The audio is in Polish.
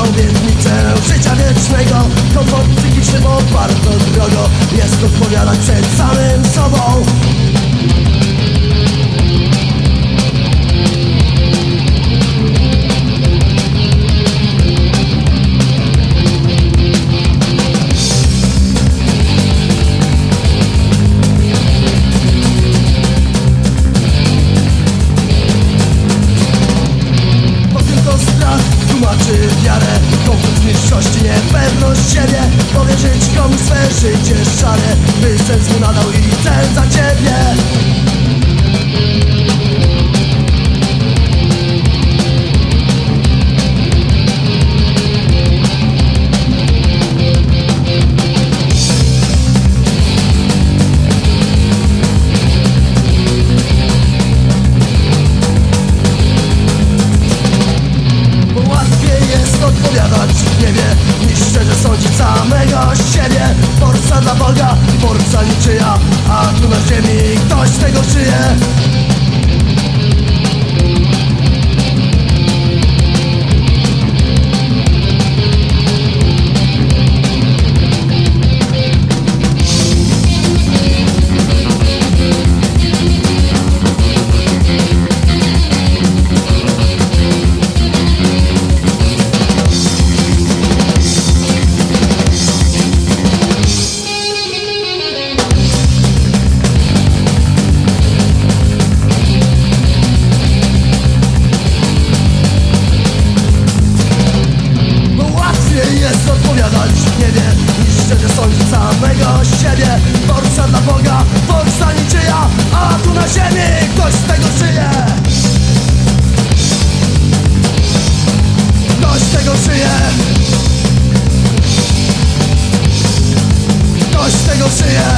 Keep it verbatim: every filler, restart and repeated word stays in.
obietnicę życia wiecznego. Komfort psychiczny, bo bardzo drogo jest odpowiadać przed samym sobą. Tłumaczy wiarę, komfort niższości, niepewność siebie. Powierzyć komuś swe życie szare, by sens mu nadał i cel za ciebie. Odpowiadać nie wie, niż szczerze sądzić samego siebie. Forca dla Boga, forca niczyja, a tu na ziemi ktoś z tego żyje. Jest odpowiadać nie wie, niż szczerze sądzić samego siebie. Forca dla Boga, forca niczyja, a tu na ziemi ktoś z tego żyje. Ktoś z tego żyje. Ktoś z tego żyje.